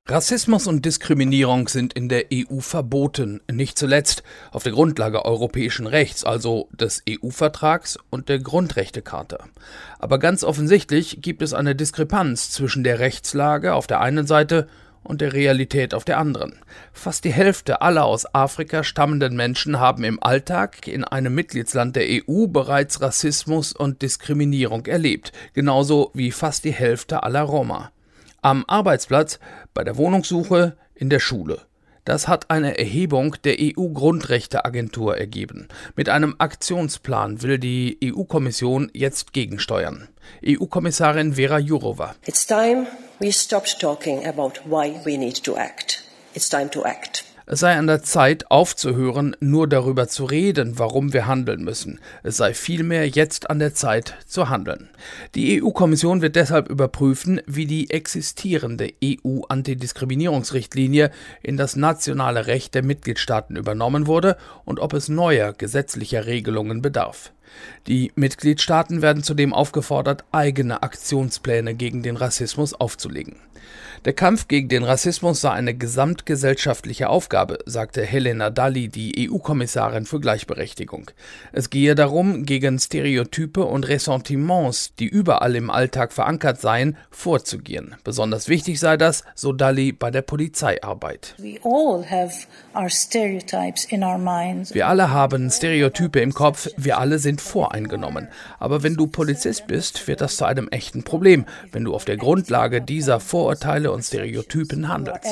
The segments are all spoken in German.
Rassismus und Diskriminierung sind in der EU verboten, nicht zuletzt auf der Grundlage europäischen Rechts, also des EU-Vertrags und der Grundrechtecharta. Aber ganz offensichtlich gibt es eine Diskrepanz zwischen der Rechtslage auf der einen Seite und der Realität auf der anderen. Fast die Hälfte aller aus Afrika stammenden Menschen haben im Alltag in einem Mitgliedsland der EU bereits Rassismus und Diskriminierung erlebt, genauso wie fast die Hälfte aller Roma. Am Arbeitsplatz, bei der Wohnungssuche, in der Schule. Das hat eine Erhebung der EU-Grundrechteagentur ergeben. Mit einem Aktionsplan will die EU-Kommission jetzt gegensteuern. EU-Kommissarin Věra Jourová. It's time we stopped talking about why we need to act. It's time to act. Es sei an der Zeit, aufzuhören, nur darüber zu reden, warum wir handeln müssen. Es sei vielmehr jetzt an der Zeit, zu handeln. Die EU-Kommission wird deshalb überprüfen, wie die existierende EU-Antidiskriminierungsrichtlinie in das nationale Recht der Mitgliedstaaten übernommen wurde und ob es neuer gesetzlicher Regelungen bedarf. Die Mitgliedstaaten werden zudem aufgefordert, eigene Aktionspläne gegen den Rassismus aufzulegen. Der Kampf gegen den Rassismus sei eine gesamtgesellschaftliche Aufgabe, sagte Helena Dalli, die EU-Kommissarin für Gleichberechtigung. Es gehe darum, gegen Stereotype und Ressentiments, die überall im Alltag verankert seien, vorzugehen. Besonders wichtig sei das, so Dalli, bei der Polizeiarbeit. Wir alle haben Stereotype im Kopf, wir alle sind voreingenommen. Aber wenn du Polizist bist, wird das zu einem echten Problem, wenn du auf der Grundlage dieser Vorurteile und Stereotypen handelst.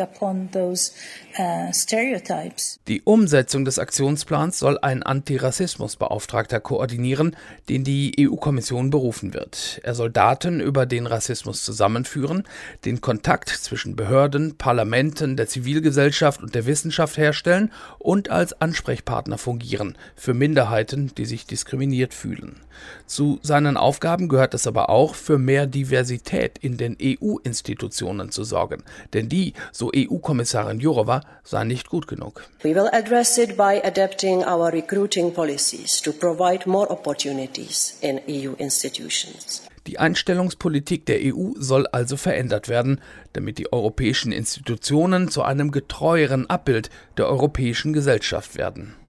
Die Umsetzung des Aktionsplans soll ein Antirassismusbeauftragter koordinieren, den die EU-Kommission berufen wird. Er soll Daten über den Rassismus zusammenführen, den Kontakt zwischen Behörden, Parlamenten, der Zivilgesellschaft und der Wissenschaft herstellen und als Ansprechpartner fungieren für Minderheiten, die sich diskriminiert fühlen. Zu seinen Aufgaben gehört es aber auch, für mehr Diversität in den EU-Institutionen zu sorgen. Denn die, so EU-Kommissarin Jourová, sei nicht gut genug. We will address it by adapting our recruiting policies to provide more opportunities in EU institutions. Die Einstellungspolitik der EU soll also verändert werden, damit die europäischen Institutionen zu einem getreueren Abbild der europäischen Gesellschaft werden.